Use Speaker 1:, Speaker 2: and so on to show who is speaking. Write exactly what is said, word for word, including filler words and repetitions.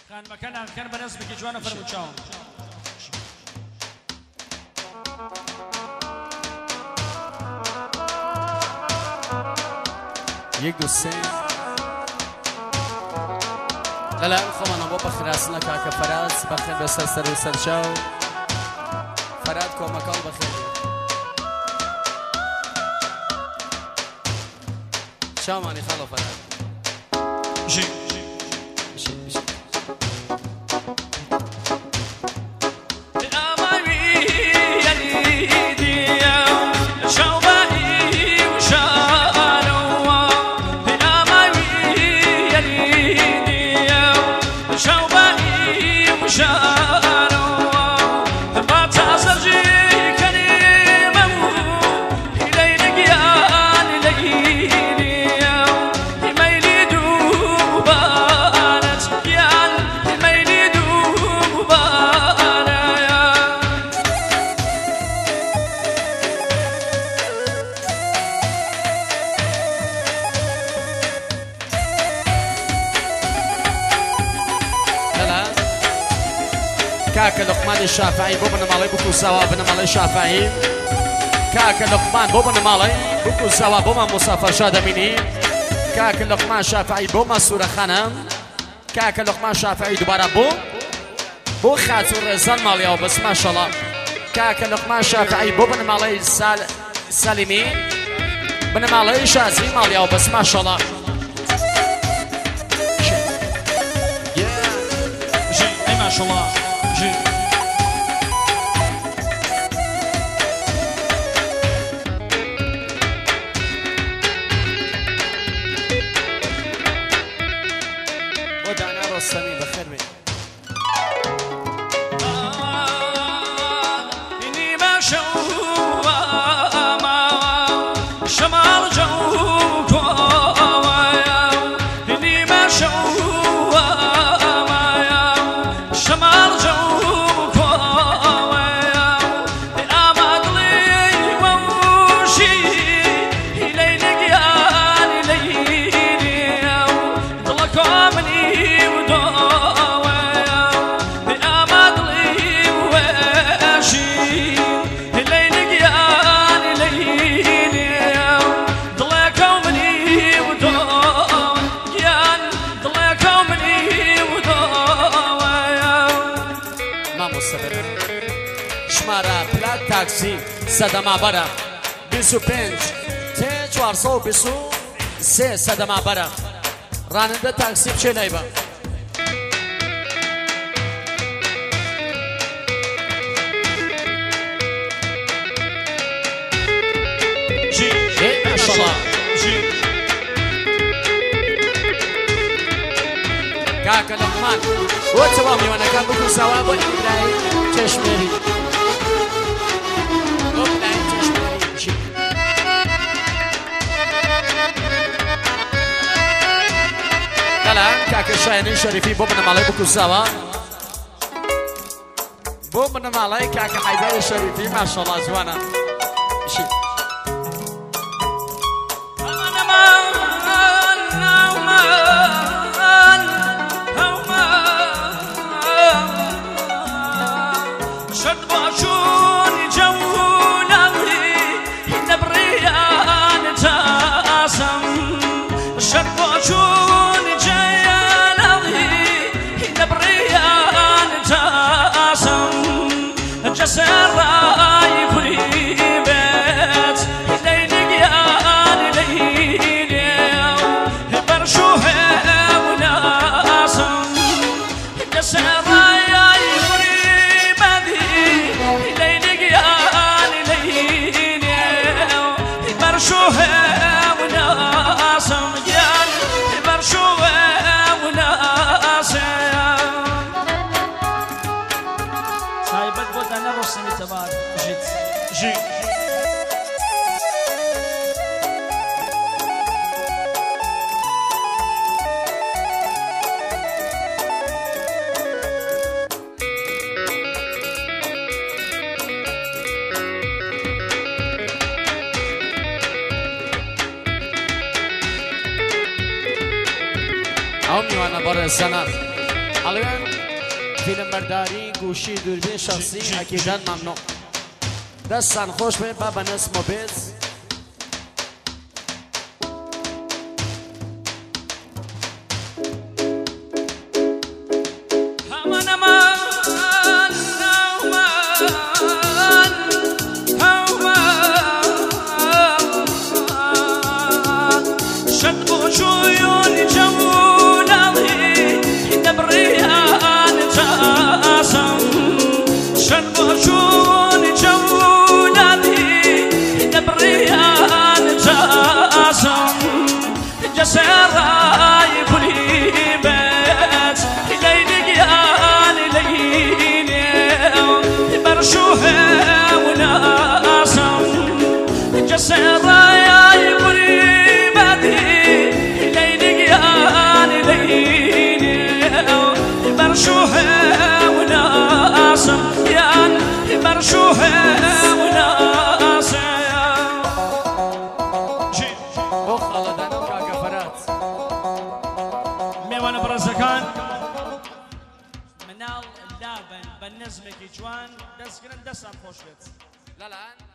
Speaker 1: خانمەکە ناکەن بە نەزمێکی جوانە فەرموچاوم.
Speaker 2: یک دو سه لەلا خۆمانە بۆ بەخراسنە کاکە فەراز بەخێر بەسەر سەر و سەرچاو فەراد کۆمەکەڵ بەخێر چاومانی خەڵە فەراد
Speaker 1: ژی
Speaker 2: كاك لقمان الشافعي بوبن مالي بكو سوا بن مالي الشافعي كاك لقمان بوبن مالي بكو سوا بوما مسافر شادميني كاك لقمان الشافعي بوما سورة خانم كاك لقمان الشافعي دوباره بو بو خاطر رزان مالي او بس ما شاء الله كاك لقمان الشافعي بوبن مالي سال سالمي بن مالي شازي مالي او بس ما شاء الله
Speaker 1: جي اي ما شاء الله جي
Speaker 2: ودعنا رسمي بخير بي
Speaker 1: إني بشوف شمال جوك إني بشوف شمال جوك بأمد لي ووشي إليك يا ليلي ضلكمني
Speaker 2: شمارە پلات تاکسی سەدەما بەرە بیست و پێنج تێ چوارسە و بیست و سێ سەدەما بەرە ڕانندە تاکسی بچێ لای بە کاکە لەقمان بۆ چەوا میوانەکان بکو ساوا بۆ ئیبراهیم چێشمێری بۆ ئیبراهیم چێشمێری کەلان کاکە شایەنەی شەریفی بۆ بنەماڵەی بکو ساوا بۆ بنەماڵەی کاکە حەیدەری شەریفی ماشەڵڵا جوانە ئەو میوانە بەڕێز زەنات ئەڵێن فیلم بەرداری گوشی دووربین شخصی ئەکیدان مەمنوع دەستان خۆش بێ با بە نەسم و بێز
Speaker 1: سراي كلي بس ليلي يا ليلي برشوها وناسم جسراي كلي بدي ليلي يا ليلي برشوها وناسم يا برشوها وناسم ميوان برزكان منال لابن بالنسبة جوان دس قرن دس خوش بيت
Speaker 2: لا لا